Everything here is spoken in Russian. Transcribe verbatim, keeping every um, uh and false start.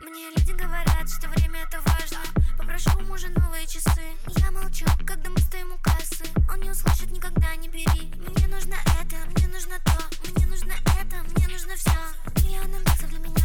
Мне люди говорят, что время это важно. Попрошу у мужа новые часы. Я молчу, когда мы стоим у кассы. Он не услышит никогда, не бери. Мне нужно это, мне нужно то. Мне нужно это, мне нужно все. Миллионы баксов для меня.